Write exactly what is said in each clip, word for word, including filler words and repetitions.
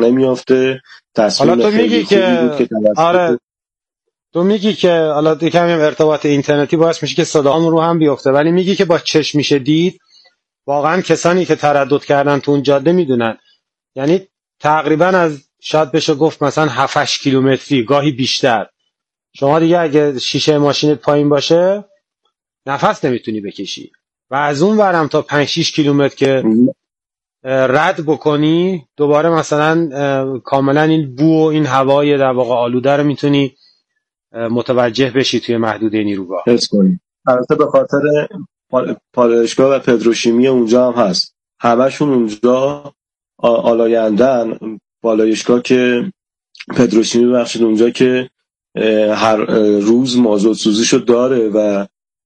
نمیافته. حالا تو میگی که بود که آره تو میگی که حالا کمی ارتباط اینترنتی باعث میشه که صدام رو هم بیفته، ولی میگی که با چشم میشه دید. واقعا کسانی که تردد کردن تو اون جاده میدونن، یعنی تقریبا از شاید بشه گفت مثلا هفت هشت کیلومتری گاهی بیشتر، شما دیگه اگه شیشه ماشینت پایین باشه نفس نمیتونی بکشی و از اون ورم تا پنج شش کیلومتر که رد بکنی دوباره مثلا کاملا این بو و این هوای در واقع آلوده رو میتونی متوجه بشی توی محدوده نیروگاه. حس کنی. البته به خاطر پالایشگاه و پتروشیمی اونجا هم هست، همشون اونجا آلایندن. پالایشگاه که پتروشیمی بخشید اونجا که هر روز مازوت سوزیشو داره و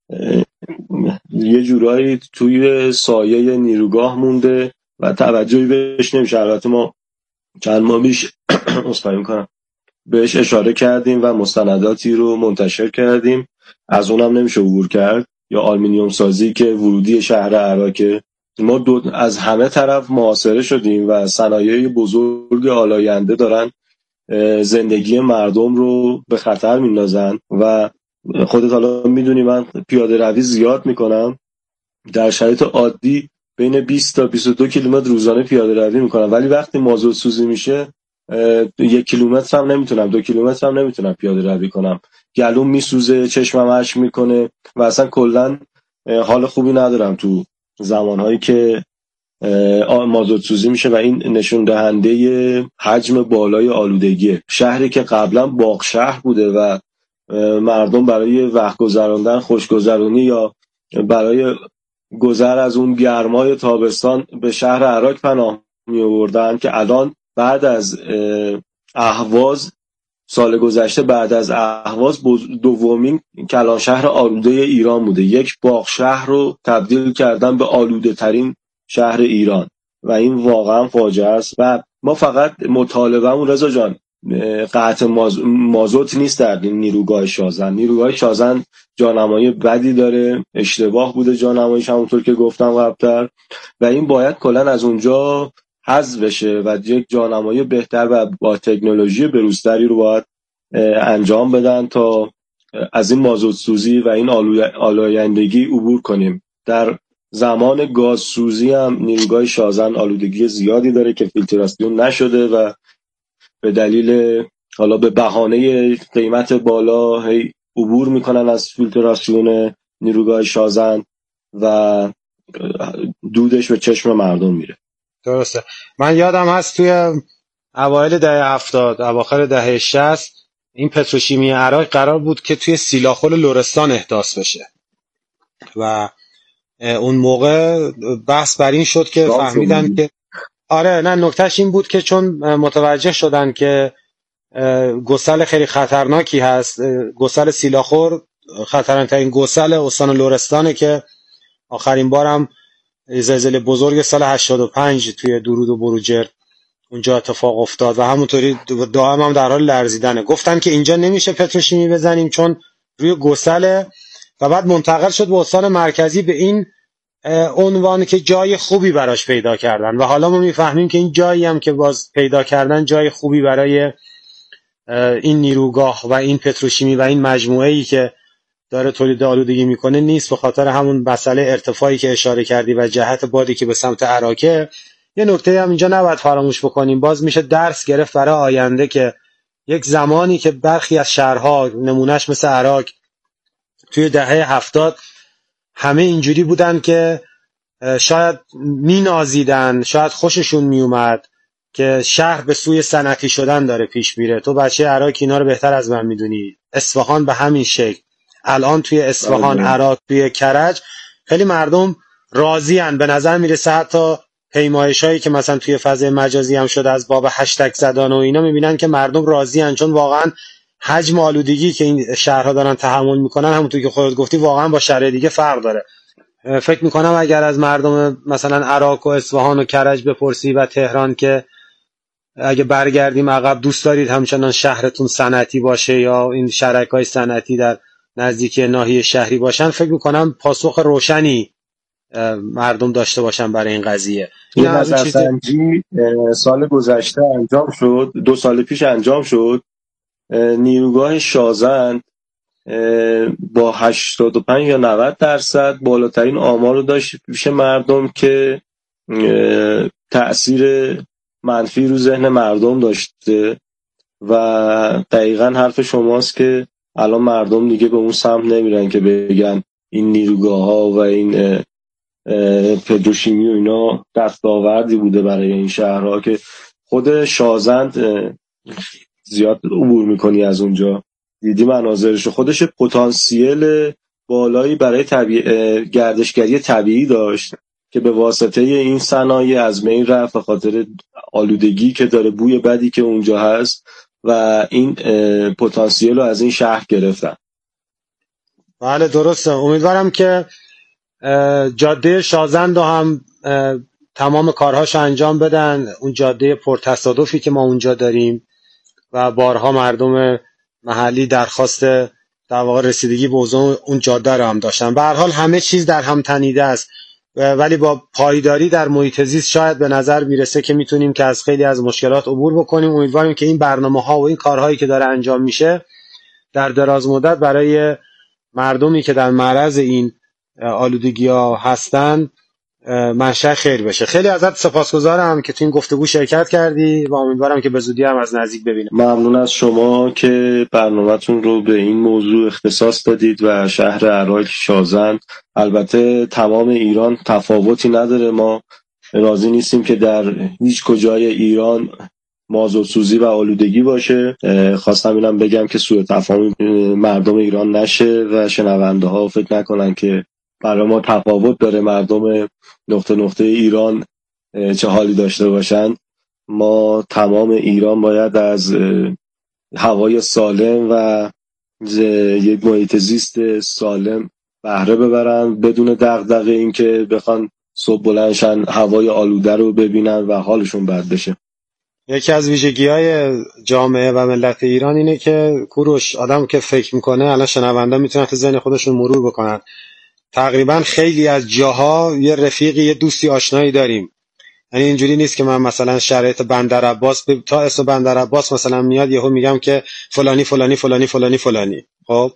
یه جورایی توی سایه نیروگاه مونده و توجهی بهش نمیشه. البته ما چند ماه پیش اصلاحی میکنم بهش اشاره کردیم و مستنداتی رو منتشر کردیم، از اونم نمیشه عبور کرد. یا آلومینیوم سازی که ورودی شهر عراق، ما دو از همه طرف محاصره شدیم و صنایع بزرگ آلاینده دارن زندگی مردم رو به خطر میندازن و خودت حالا میدونی من پیاده روی زیاد میکنم، در شرایط عادی بین بیست تا بیست و دو کیلومتر روزانه پیاده روی میکنم، ولی وقتی مازوت سوزی میشه یک کیلومتر هم نمیتونم، دو کیلومتر هم نمیتونم پیاده روی کنم. گلوم میسوزه، چشمم اشک میکنه و اصلا کلا حال خوبی ندارم تو زمانهایی که مازوت سوزی میشه و این نشون دهنده حجم بالای آلودگیه. شهری که قبلا باغ شهر بوده و مردم برای وقت گذراندن، خوشگذرونی یا برای گذر از اون گرمای تابستان به شهر عراق پناه می آوردن که الان بعد از اهواز سال گذشته بعد از اهواز دومین کلان شهر آلوده ایران بوده. یک باغ شهر رو تبدیل کردن به آلوده ترین شهر ایران و این واقعا فاجعه است. و ما فقط مطالبه‌مون رضا جان قطع ماز... مازوت نیست در نیروگاه شازن. نیروگاه شازن جانمایی بدی داره، اشتباه بوده جانماییش همونطور که گفتم قبلتر و این باید کلا از اونجا حذف بشه و یک جانمایی بهتر و با تکنولوژی بروزتری رو باید انجام بدن تا از این مازوت سوزی و این آلایندگی عبور کنیم. در زمان گاز سوزی هم نیروگاه شازن آلودگی زیادی داره که فیلتراسیون نشده و به دلیل حالا به بهانه قیمت بالا هی عبور میکنن از فیلتراسیون نیروگاه شازن و دودش به چشم مردم میره. درسته. من یادم هست توی اوایل دهه هفتاد اواخر دهه شصت این پتروشیمی عراق قرار بود که توی سیلاخل لرستان احداث بشه و اون موقع بحث بر این شد که فهمیدن که آره نه نکتهش این بود که چون متوجه شدن که گسل خیلی خطرناکی هست، گسل سیلاخور خطرناکترین گسل استان لرستانه که آخرین بارم زلزله بزرگ سال هشتاد و پنج توی درود و بروجرد اونجا اتفاق افتاد و همونطوری دائم هم در حال لرزیدنه. گفتن که اینجا نمیشه پتروشیمی بزنیم چون روی گسله و بعد منتقل شد به استان مرکزی به این عنوان که جای خوبی براش پیدا کردن و حالا ما میفهمیم که این جایی هم که باز پیدا کردن جای خوبی برای این نیروگاه و این پتروشیمی و این مجموعه‌ای که داره تولید آلودگی میکنه نیست، به خاطر همون مسئله ارتفاعی که اشاره کردی و جهت بادی که به سمت عراقه. یه نکته هم اینجا نباید فراموش بکنیم، باز میشه درس گرفت برای آینده که یک زمانی که برخی از شهرها نمونهش مثل عراق توی دهه هفتاد همه اینجوری بودن که شاید مینازیدن، شاید خوششون میومد که شهر به سوی صنعتی شدن داره پیش میره. تو بچه عراق اینا رو بهتر از من میدونی. اصفهان به همین شکل، الان توی اصفهان، عراق، توی کرج خیلی مردم راضین. به نظر میرسه حتی پیمایشایی که مثلا توی فضای مجازی هم شده از باب هشتگ زدن و اینا، میبینن که مردم راضین چون واقعا حجم آلودگی که این شهرها دارن تحمل میکنن همونطور که خودت گفتی واقعا با شهر دیگه فرق داره. فکر میکنم اگر از مردم مثلا عراق و اصفهان و کرج بپرسی و تهران که اگه برگردیم عقب دوست دارید همچنان شهرتون صنعتی باشه یا این شرکای صنعتی در نزدیکی ناحیه شهری باشن، فکر میکنم پاسخ روشنی مردم داشته باشن برای این قضیه. این نظرسنجی سال گذشته انجام شد، دو سال پیش انجام شد. نیروگاه شازند با هشتاد و پنج یا نود درصد بالاترین آمار رو داشت پیش مردم که تأثیر منفی رو ذهن مردم داشته و دقیقاً حرف شماست که الان مردم دیگه به اون سمت نمیرن که بگن این نیروگاه ها و این پتروشیمی و اینا دستاوردی بوده برای این شهرها، که خود شازند زیاد عبور میکنی از اونجا، دیدی مناظرش، خودش پتانسیل بالایی برای طبیع... گردشگری طبیعی داشت که به واسطه این صنایع از بین رفت به خاطر آلودگی که داره، بوی بدی که اونجا هست و این پتانسیل رو از این شهر گرفتن. بله درسته. امیدوارم که جاده شازند رو هم تمام کارهاش انجام بدن، اون جاده پرتصادفی که ما اونجا داریم و بارها مردم محلی درخواست در واقع رسیدگی به اون جاده رو هم داشتن. به هر حال همه چیز در هم تنیده است، ولی با پایداری در محیط زیست شاید به نظر میرسه که میتونیم که از خیلی از مشکلات عبور بکنیم. امیدواریم که این برنامه‌ها و این کارهایی که داره انجام میشه در دراز مدت برای مردمی که در معرض این آلودگی‌ها هستن منشأ خیر بشه. خیلی ازت سپاسگزارم که تو این گفتگو شرکت کردی و امیدوارم که به زودی هم از نزدیک ببینیم. ممنون از شما که برنامه‌تون رو به این موضوع اختصاص دادید و شهر اراک شازند، البته تمام ایران تفاوتی نداره، ما راضی نیستیم که در هیچ کجای ایران مازوت‌سوزی و آلودگی باشه. خواستم اینم بگم که سوء تفاهم مردم ایران نشه و شنونده ها فکر نکنن که برای ما تفاوت داره مردم نقطه نقطه ایران چه حالی داشته باشن. ما تمام ایران باید از هوای سالم و یک محیط زیست سالم بهره ببرن بدون دغدغه این که بخوان صبح بلندشن هوای آلوده رو ببینن و حالشون بد بشه. یکی از ویژگی‌های جامعه و ملت ایران اینه که کوروش، آدم که فکر میکنه، الان شنوندا میتونن تو ذهن خودشون مرور بکنن، تقریبا خیلی از جاها یه رفیقی، یه دوستی، آشنایی داریم. یعنی اینجوری نیست که من مثلا شرایط بندر عباس تا اسم بندر عباس مثلا میاد یهو میگم که فلانی فلانی فلانی فلانی فلانی، خب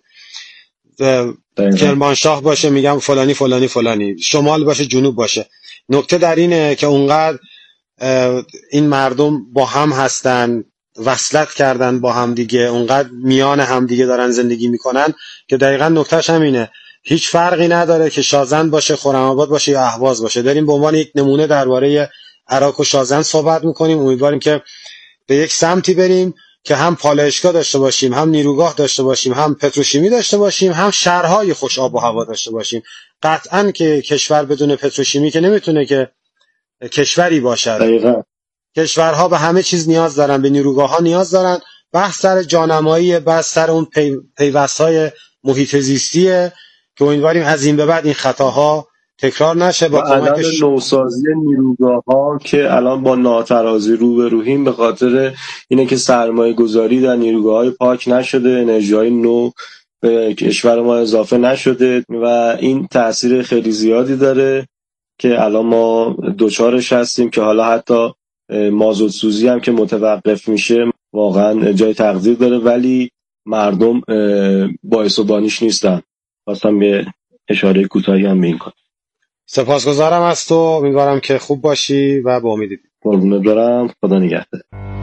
کرمانشاه باشه میگم فلانی فلانی فلانی، شمال باشه جنوب باشه. نکته در اینه که اونقدر این مردم با هم هستن، وصلت کردن با هم دیگه، اونقدر میان هم دیگه دارن زندگی میکنن که دقیقاً نکتهش همینه. هیچ فرقی نداره که شازند باشه، خرم‌آباد باشه یا اهواز باشه. داریم به عنوان یک نمونه درباره اراک و شازند صحبت میکنیم. امیدواریم که به یک سمتی بریم که هم پالایشگاه داشته باشیم، هم نیروگاه داشته باشیم، هم پتروشیمی داشته باشیم، هم شهرهای خوش آب و هوا داشته باشیم. قطعاً که کشور بدون پتروشیمی که نمیتونه که کشوری باشد. دقیقاً. کشورها به همه چیز نیاز دارن، به نیروگاه ها نیاز دارن. بحث سر جانمایی، بحث سر اون پی... پیوست‌های محیط زیستیه که امیدواریم از این به بعد این خطاها تکرار نشه. با کمک ش... نوسازی نیروگاه ها که الان با ناترازی روبرویم به خاطر اینه که سرمایه گذاری در نیروگاه های پاک نشده، انرژی های نو به کشور ما اضافه نشده و این تأثیر خیلی زیادی داره که الان ما دوچارش هستیم که حالا حتی مازوت سوزی هم که متوقف میشه واقعا جای تقدیر داره، ولی مردم باعث و بانیش نیستن. خواستم یه اشاره کوتاهی هم به این کنم. سپاسگزارم از تو، امیدوارم که خوب باشی و با امید. قربونت برم، خدا نگهدار.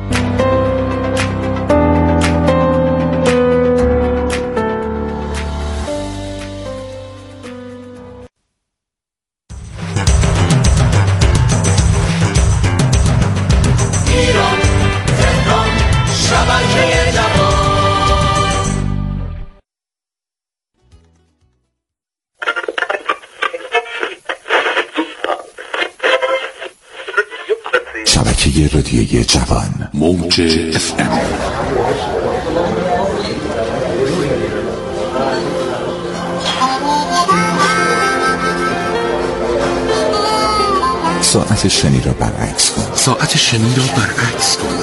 شبکه رادیویی جوان موج اف ام. ساعت شنی را برعکس کن. ساعت شنی را برعکس کن.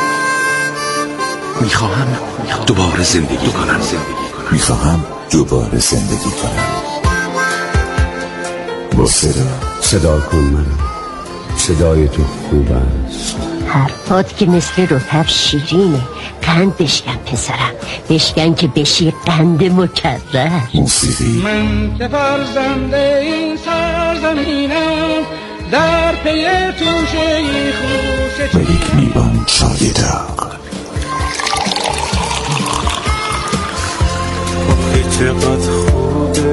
میخواهم دوباره زندگی کنم. میخواهم دوباره زندگی کنم. با صدا صدا کن منو، صدای تو خوب است. حرفات که مثل رطب شیرینه. قند بشکن پسرم، بشکن که بشی قند مکرر. موسیقی من که فرزنده این سرزمینم، در پی توشه خوش ملیک میبان شای داغ. چقدر خوبه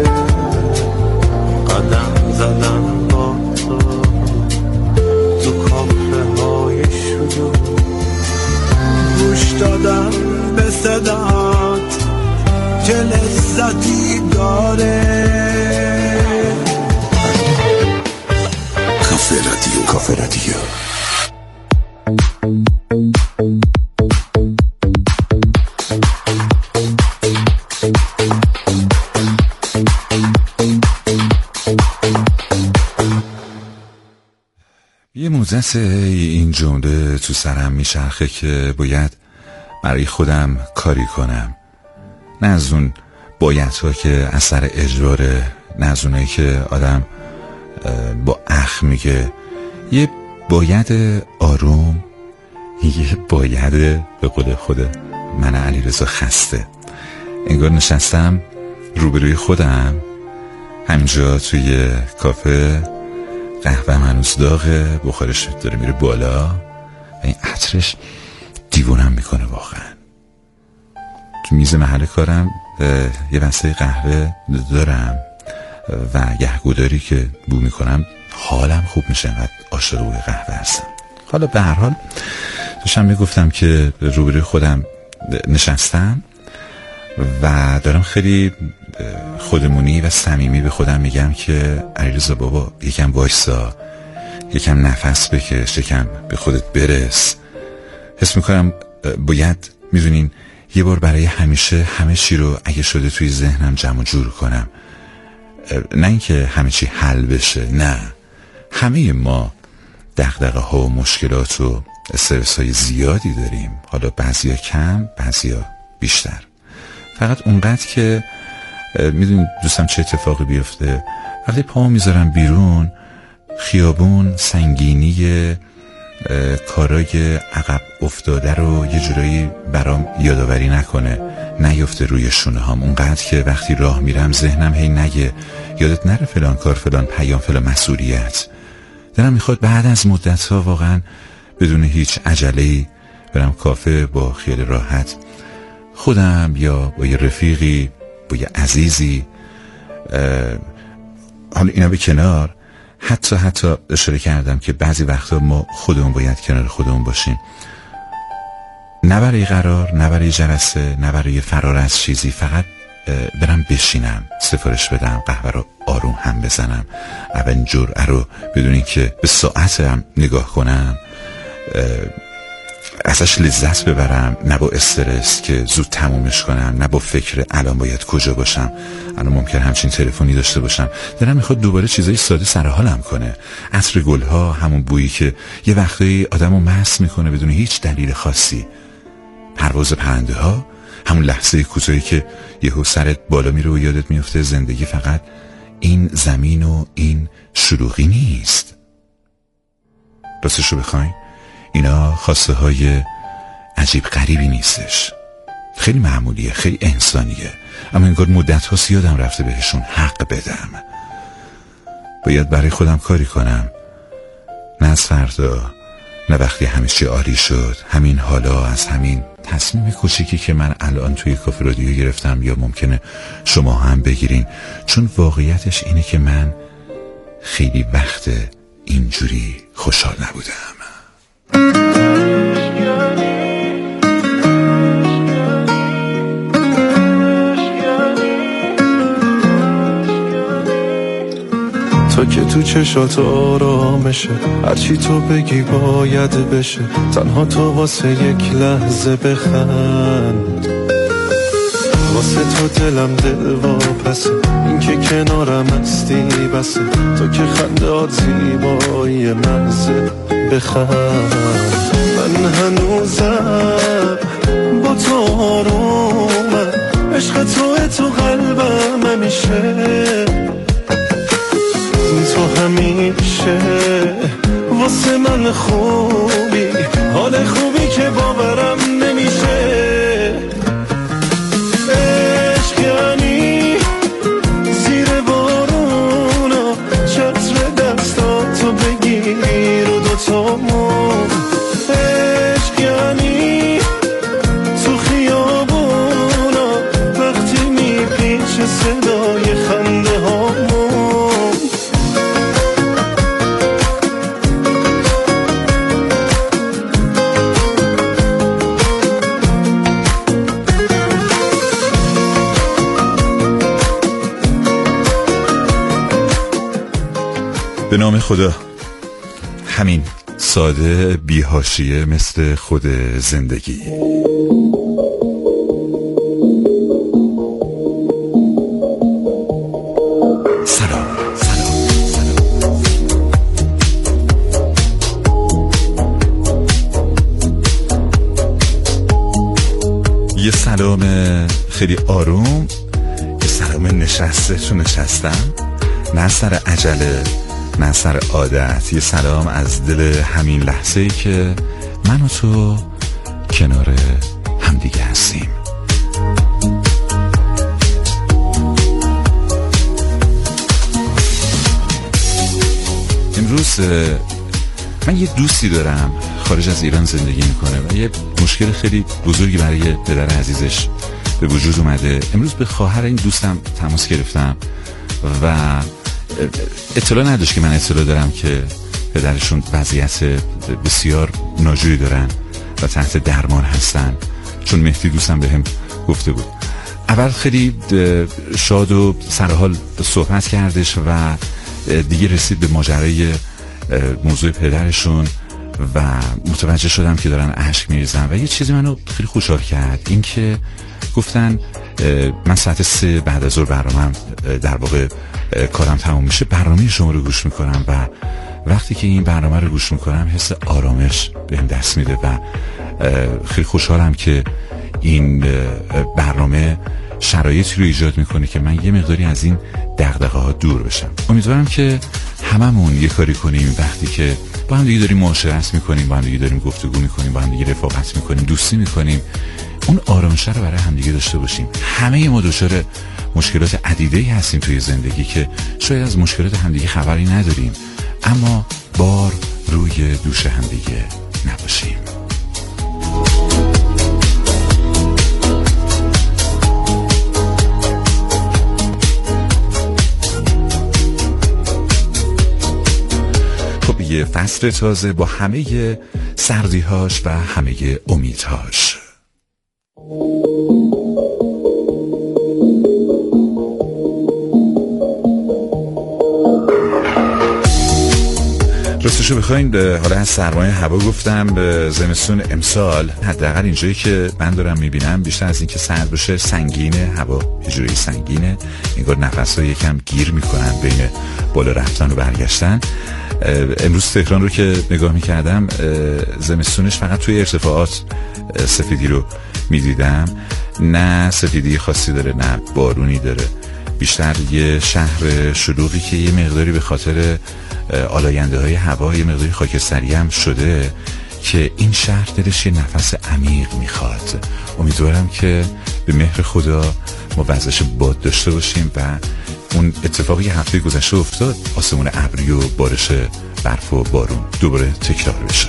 قدم زدن با تو تو کافه های شروع، گوش دادم به صدات چه لذتی داره. کافه رادیو، کافه رادیو. یه مدت این جمله تو سرم میچرخه که باید برای خودم کاری کنم، نه از اون بایدها که اثر اجباره، نه از اونایی که آدم با اخ میگه. یه باید آروم، یه باید به قول خود من علیرضا خسته. انگار نشستم روبروی خودم همینجا توی کافه، قهوه هنوز داغه، بخارش داره میره بالا و این عطرش دیوونم میکنه واقعا. تو میز محل کارم یه بسته قهوه دارم و گهگوداری که بو میکنم حالم خوب میشه و عاشق بوی قهوه هستم. حالا به هر حال داشتم میگفتم که روبروی خودم نشستم و دارم خیلی خودمونی و صمیمی به خودم میگم که علیرضا بابا یکم وایسا، یکم نفس بکش، یکم به خودت برس. حس میکنم باید میدونین یه بار برای همیشه همه چی رو اگه شده توی ذهنم جمع جور کنم. نه اینکه همه چی حل بشه، نه، همه ما دغدغه ها و مشکلات و استرس های زیادی داریم، حالا بعضیا کم بعضیا بیشتر. فقط اونقدر که میدونید دوستم چه اتفاقی بیفته وقتی پامو میذارم بیرون، خیابون سنگینی کارای عقب افتاده رو یه جورایی برام یادآوری نکنه، نیفته روی شونه هام. اونقدر که وقتی راه میرم ذهنم هی نگه یادت نره فلان کار، فلان پیام، فلان مسئولیت. دلم میخواد بعد از مدت ها واقعا بدون هیچ عجله‌ای برم کافه با خیال راحت خودم یا با یه رفیقی، با یه عزیزی، حالا اینا به کنار، حتی حتی اشاره کردم که بعضی وقتا ما خودمون باید کنار خودمون باشیم، نه برای قرار، نه برای جلسه، نه برای فرار از چیزی، فقط برم بشینم، سفارش بدم، قهوه رو آروم هم بزنم، اولین جرعه رو بدون اینکه به ساعتم نگاه کنم ازش لذت ببرم، نه با استرس که زود تمومش کنم، نه با فکر الان باید کجا باشم، الان ممکن همچین تلفنی داشته باشم. دلم میخواد دوباره چیزای ساده سر حالم کنه. عطر گلها، همون بویی که یه وقتایی آدمو مست میکنه بدون هیچ دلیل خاصی. پرواز پرنده ها، همون لحظه کوتاهی که یهو سرت بالا میره و یادت میفته زندگی فقط این زمین و این شلوغی نیست. راستشو بخواین اینا خواسته های عجیب غریبی نیستش، خیلی معمولیه، خیلی انسانیه، اما انگار مدت ها یادم رفته بهشون حق بدم. باید برای خودم کاری کنم، نه از فردا، نه وقتی همه چی عالی شد، همین حالا از همین تصمیم کوچیکی که من الان توی کافه رادیو گرفتم یا ممکنه شما هم بگیرین، چون واقعیتش اینه که من خیلی وقت اینجوری خوشحال نبودم. تو که تو چشات آرامشه، هرچی تو بگی باید بشه، تنها تو واسه یک لحظه بخند، واسه تو دلم دل واپسه، این که کنارم هستی بسه، تو که خندات زیبایی محضه، بخند. من هنوزم با تو آرومم، عشق تو تو قلبم همیشه، تو همیشه واسه من خوبی، حال خوبی که باورم نمیشه. عشق یعنی زیر بارونا چتر دستاتو بگیری رو دوتامون. عشق یعنی تو خیابونا وقتی میپیچه صدای خنده هامون. به نام خدا. همین ساده بی حاشیه مثل خود زندگی. سلام سلام سلام. یه سلام خیلی آروم، یه سلام نشسته تو نشستم، نه سر عجله نه سر عادت. یه سلام از دل همین لحظه‌ای که من و تو کنار همدیگه هستیم. امروز من یه دوستی دارم خارج از ایران زندگی میکنه و یه مشکل خیلی بزرگی برای پدر عزیزش به وجود اومده. امروز به خواهر این دوستم تماس گرفتم و اطلاع نداشت که من اطلاع دارم که پدرشون وضعیت بسیار ناجوری دارن و تحت درمان هستن، چون مهدی دوستم به هم گفته بود. اول خیلی شاد و سرحال صحبت کردش و دیگه رسید به ماجرای موضوع پدرشون و متوجه شدم که دارن اشک میریزن و یه چیزی منو خیلی خوشحال کرد، این که گفتن من ساعت سه بعد از ظهر برنامه‌ام در واقع کارم تموم میشه، برنامه شما رو گوش میکنم و وقتی که این برنامه رو گوش میکنم حس آرامش بهم دست میده و خیلی خوشحالم که این برنامه شرایطی رو ایجاد میکنه که من یه مقداری از این دغدغه ها دور بشم. امیدوارم که هممون یه کاری کنیم وقتی که با هم دیگه داریم معاشرت میکنیم، با هم دیگه داریم گفتگو میکنیم، با هم دیگه رفاقت میکنیم، دوستی میکنیم، اون آرامش رو برای همدیگه داشته باشیم. همه ما دچار مشکلات عدیده‌ای هستیم توی زندگی که شاید از مشکلات همدیگه خبری نداریم، اما بار روی دوش همدیگه نباشیم. خب یه فصل تازه با همه سردی‌هاش و همه امیدهاش. راستشو بخواین حالا از سرمایه هوا گفتم، به زمستون امسال حداقل اینجایی که من دارم میبینم بیشتر از این که سرد بشه سنگینه، هوا یه جوری سنگینه، انگار نفس‌ها یکم گیر میکنن بین بالا رفتن و برگشتن. امروز تهران رو که نگاه میکردم زمستونش فقط توی ارتفاعات سفیدی رو میدیدم، نه سفیدی خاصی داره نه بارونی داره، بیشتر یه شهر شلوغی که یه مقداری به خاطر آلاینده های هوا یه مقداری خاکستری هم شده که این شهر دلش یه نفس عمیق میخواد. امیدوارم که به مهر خدا ما وضعش باد داشته باشیم و اون اتفاقی هفته گذشته افتاد، آسمون ابری و بارش برف و بارون دوباره تکرار بشه.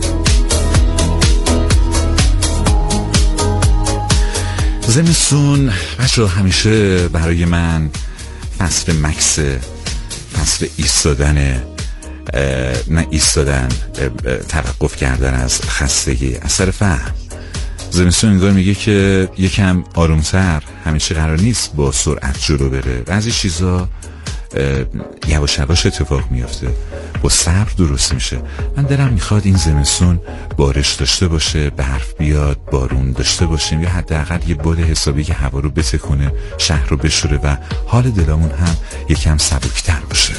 زمستون بچه همیشه برای من فصل مکس، فصل ایستادن، نه ایستادن، توقف کردن از خستگی، از سر فهم. زمستون انگار میگه که یکم آرومتر، همیشه قرار نیست با سرعت جلو بره، بعضی چیزا یواش یواش اتفاق میافته، با صبر درست میشه. من دلم میخواد این زمستون بارش داشته باشه، برف بیاد، بارون داشته باشیم، یا حداقل یه باد حسابی که هوا رو بتکونه، شهر رو بشوره و حال دلمون هم یکم سبکتر باشه.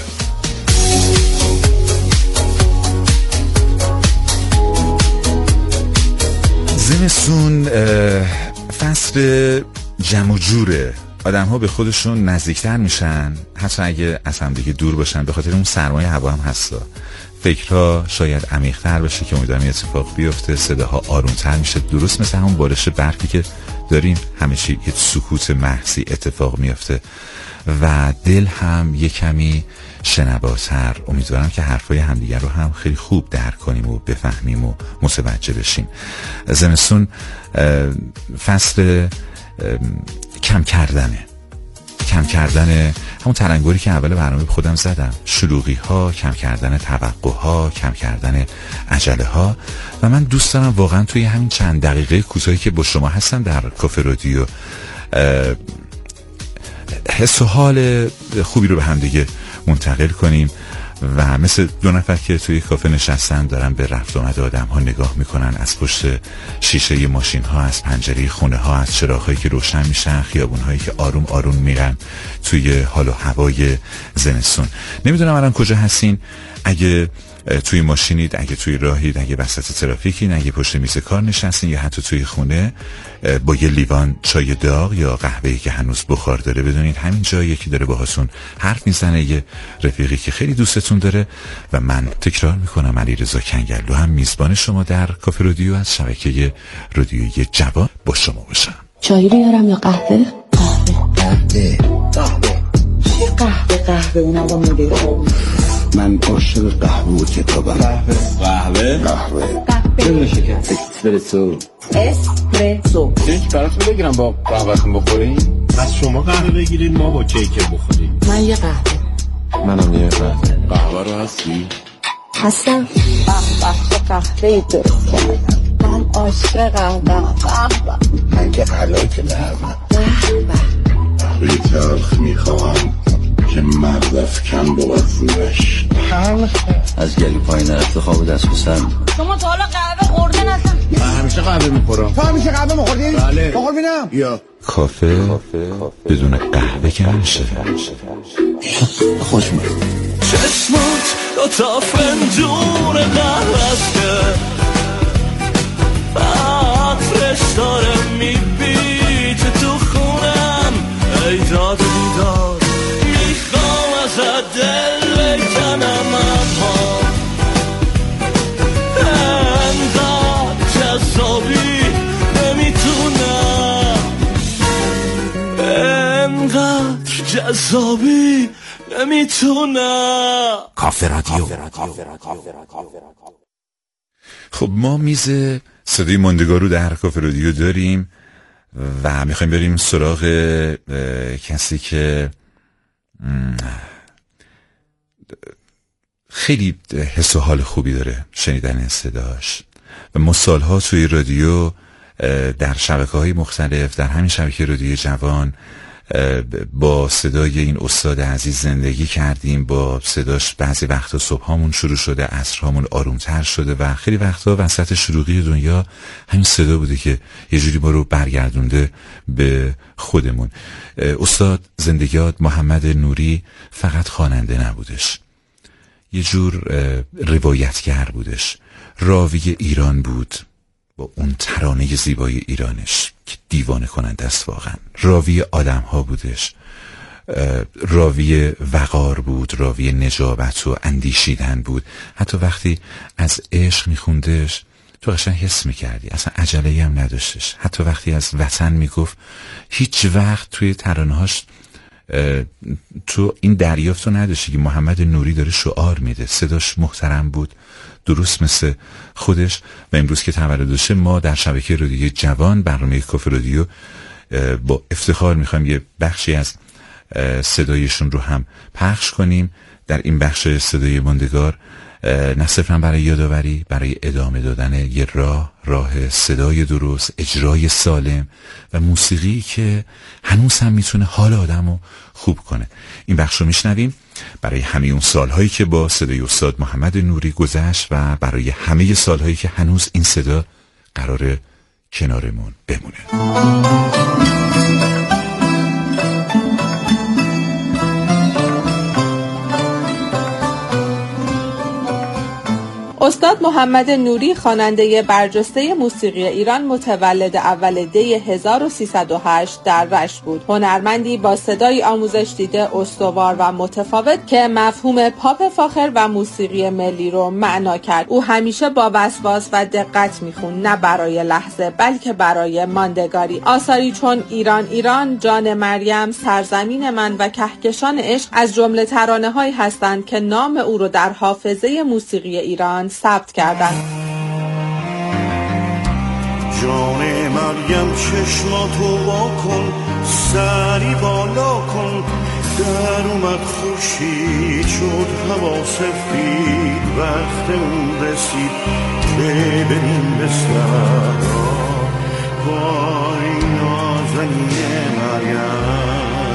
زمستون فصل جمع و جوره، آدم ها به خودشون نزدیکتر میشن، حتی اگه از هم دیگه دور باشن، به خاطر اون سرمایه هوا هم هستا. فکرها شاید عمیق‌تر بشه که امیدوارم یه اتفاق بیفته، صداها آرومتر میشه، درست مثل همون بارش برفی که داریم، همه چی یه سکوت محضی اتفاق میفته و دل هم یه کمی شنواتر. امیدوارم که حرفای همدیگر رو هم خیلی خوب درک کنیم و بفهمیم و متوجه بشیم. زمستون فصل کم کردنه، کم کردن همون تلنگری که اول برنامه به خودم زدم، شلوغی ها، کم کردن توقع ها، کم کردن عجله ها. و من دوست دارم واقعا توی همین چند دقیقه کوتاهی که با شما هستم در کافه رادیو حس و حال خوبی رو به هم دیگه منتقل کنیم و مثل دو نفر که توی کافه نشستن دارن به رفت آمد آدم ها نگاه میکنن، از پشت شیشه ماشین ها، از پنجره خونه ها، از چراغ هایی که روشن میشن، خیابون هایی که آروم آروم میرن توی حال و هوای زمستون. نمیدونم الان کجا هستین، اگه توی ماشینید، اگه توی راهید، اگه وسط ترافیکین، اگه پشت میز کار نشستین یا حتی توی خونه با یه لیوان چای داغ یا قهوه‌ای که هنوز بخار داره، بدونید همین جا یکی داره باهاتون حرف میزنه، یه رفیقی که خیلی دوستتون داره. و من تکرار میکنم علیرضا کنگلو هم میزبان شما در کافه رادیو از شبکه رادیویی جوان با شما باشم. چای بیارم یا قهوه؟ قهوه قهوه چی قهوه قهوه اونم با میده. من عاشق قهوه و کتابم. قهوه قهوه قهوه قهوه بدون شکر. اسپرسو اسپرسو. یک براتون بگیرم با قهوه‌تون بخورین. از شما قهوه بگیرید ما با کیک بخوریم. من یه قهوه. منم یه قهوه. قهوه رو هستی؟ هستم. قهوه قهوه درست کردم. من عاشق قهوه. قهوه من که حلاک قهوه. قهوه تلخ میخواهم که مرد افکن بود فروش. از گلو پایین نرفته خواب دست بسن. شما تا حالا قهوه خورده نستم؟ من همیشه قهوه میخورم. تو همیشه قهوه میخوردی؟ بله. بخور بینم. یا کافه بدون قهوه که نمیشه. خوش میاد. چشمات دو تا فنجون قهوه است که عطرش داره میپیچه تو خونم. ای داد بیداد میخوام ازت دل بکنم، اما انقدر جذابی نمیتونم، انقدر جذابی نمیتونم. کافه رادیو. خب ما میز صدای ماندگار رو در کافه رادیو داریم و میخوایم بریم سراغ کسی که خیلی حس و حال خوبی داره شنیدن صداش و ما سالها توی رادیو در شبکه‌های مختلف، در همین شبکه رادیو جوان، با صدای این استاد عزیز زندگی کردیم. با صداش بعضی وقتا صبحامون شروع شده، عصرهامون آرومتر شده و خیلی وقتا وسط شلوغی دنیا همین صدا بوده که یه جوری ما رو برگردونده به خودمون. استاد زندگیات محمد نوری فقط خواننده نبودش، یه جور روایتگر بودش، راوی ایران بود با اون ترانه زیبای ایرانش که دیوانه کننده است واقعا. راوی آدم ها بودش، راوی وقار بود، راوی نجابت و اندیشیدن بود. حتی وقتی از عشق میخوندش تو قشنگ حس میکردی، اصلا عجله‌ای هم نداشتش. حتی وقتی از وطن میگفت هیچ وقت توی ترانه‌هاش تو این دریافت رو نداشتی که محمد نوری داره شعار میده. صداش محترم بود، درست مثل خودش. و امروز که تولدشه ما در شبکه رادیویی جوان برنامه کافه رادیو با افتخار میخوایم یه بخشی از صدایشون رو هم پخش کنیم. در این بخش صدای ماندگار نه صرفا برای یادآوری، برای ادامه دادن یه راه راه صدای درست، اجرای سالم و موسیقی که هنوز هم میتونه حال آدمو خوب کنه. این بخش رو میشنویم برای همه اون سالهایی که با صدای استاد محمد نوری گذشت و برای همه سالهایی که هنوز این صدا قراره کنارمون بمونه. استاد محمد نوری خواننده برجسته موسیقی ایران متولد اول دی هزار و سیصد و هشت در رشت بود. هنرمندی با صدای آموزش دیده، استوار و متفاوت که مفهوم پاپ فاخر و موسیقی ملی رو معنا کرد. او همیشه با وسواس و دقت میخوند، نه برای لحظه بلکه برای ماندگاری. آثاری چون ایران ایران، جان مریم، سرزمین من و کهکشان عشق از جمله ترانه‌هایی هستند که نام او رو در حافظه موسیقی ایران ثبت کردند. جان مریم چشماتو وا کن، سری بالا کن، در اومد خورشید شد هوا سفید، وقتمون رسید که بریم به صحرا، وای نازنین مریم.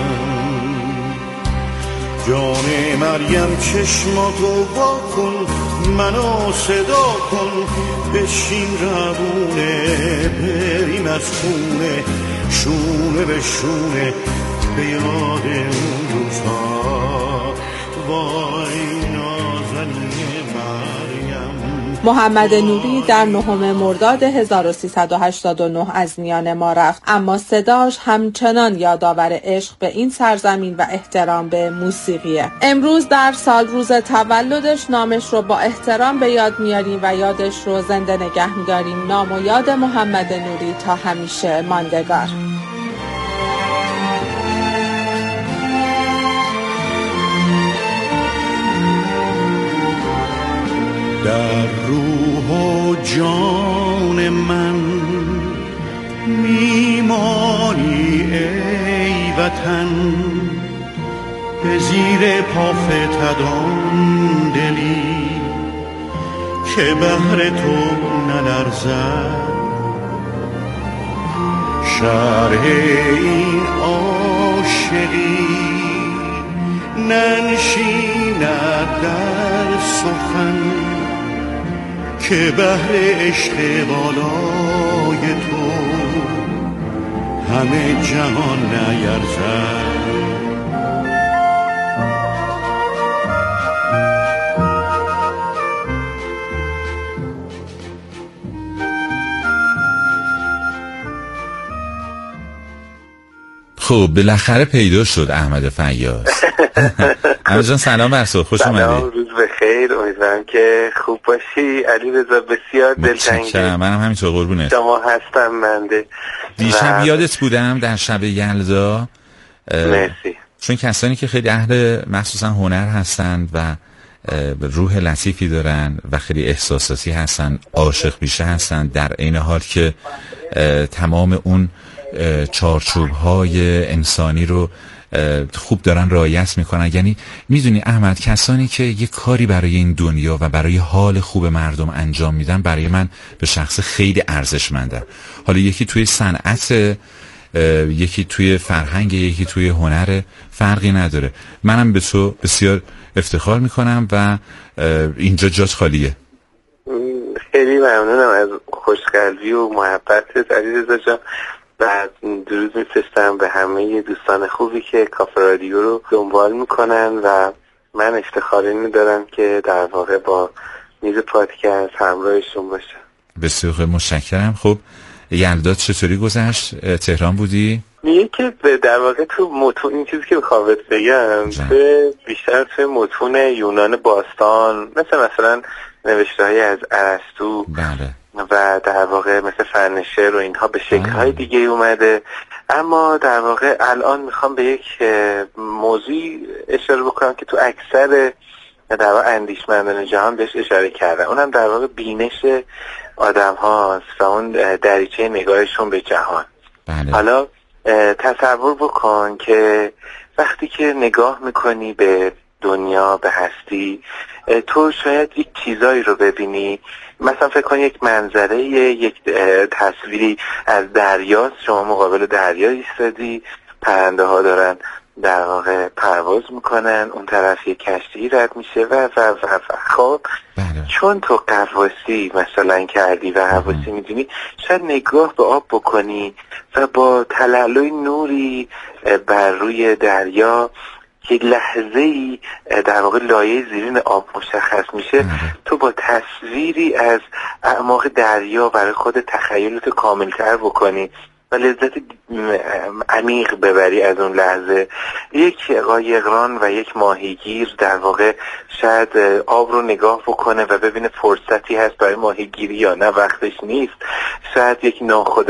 جان مریم چشماتو وا کن، منو صدا کن، بشین روونه، بریم از خونه، شونه به شونه، به یاد اون روزها، وای نازنین مریم. محمد نوری در نهم مرداد هزار و سیصد و هشتاد و نه از میان ما رفت، اما صداش همچنان یادآور عشق به این سرزمین و احترام به موسیقیه. امروز در سال روز تولدش نامش رو با احترام به یاد میاریم و یادش رو زنده نگه میداریم. نام و یاد محمد نوری تا همیشه ماندگار. در روح و جان من میمانی ای وطن، به زیر پا فتدان دلی که بهر تو نلرزد، شرح این عاشقی ننشیند در سخن، که بهر عشق بالای تو همه جهان نیرزد. خب بالاخره پیدا شد احمد فیاض. احمد جان سلام بر تو، خوش اومدی. سلام، روز بخیر، امیدوارم که خوب باشی. علی رضا بسیار دلتنگی. منم همینطور قربونت. شما هستم بنده. دیشب و... یادت بودم در شب یلدا. مرسی. چون کسانی که خیلی اهل مخصوصا هنر هستند و روح لطیفی دارن و خیلی احساساتی هستن، عاشق بیشه هستن، در عین حال که تمام اون چارچوب‌های انسانی رو خوب دارن رعایت میکنن. یعنی میدونی احمد، کسانی که یه کاری برای این دنیا و برای حال خوب مردم انجام میدن برای من به شخص خیلی ارزشمندن. حالا یکی توی صنعت، یکی توی فرهنگ، یکی توی هنر، فرقی نداره. منم به تو بسیار افتخار میکنم و اینجا جاش خالیه. خیلی ممنونم از خوشقلبی و محبتت علیرضا جان. و درود میفرستم به همه دوستان خوبی که کافه رادیو رو دنبال میکنن و من افتخار اینو دارم که در واقع با میز پادکست همراهشون باشم. بسیار متشکرم. خب یلدا چطوری گذشت؟ تهران بودی؟ میگه که در واقع تو متون، این چیزی که بخوابت بگم، تو بیشتر تو متون یونان باستان، مثل مثلا نوشته های از ارسطو، بله، و در واقع مثل فن شعر و اینها به شکل‌های دیگه اومده. اما در واقع الان میخوام به یک موضوعی اشاره بکنم که تو اکثر در واقع اندیشمندان جهان بهش اشاره کردن، اونم در واقع بینش آدم هاست و اون دریچه نگاهشون به جهان. بله. حالا تصور بکن که وقتی که نگاه میکنی به دنیا، به هستی، تو شاید یک چیزایی رو ببینی. مثلا فکر کن یک منظره، یک تصویری از دریاست، شما مقابل دریا ایستادی، پرنده ها دارن در واقع پرواز میکنن، اون طرف یک کشتی رد میشه و و و و خب بله. چون تو قواسی مثلا کردی و حواسی میدونی، شاید نگاه به آب بکنی و با تلالوی نوری بر روی دریا یک لحظه ای در واقع لایه زیرین آب مشخص میشه، تو با تصویری از اعماق دریا برای خود تخیلت کاملتر بکنی و لذت عمیق ببری از اون لحظه. یک قایقران و یک ماهیگیر در واقع شاید آب رو نگاه بکنه و ببینه فرصتی هست برای ماهیگیری یا نه وقتش نیست. شاید یک ناخودآگاه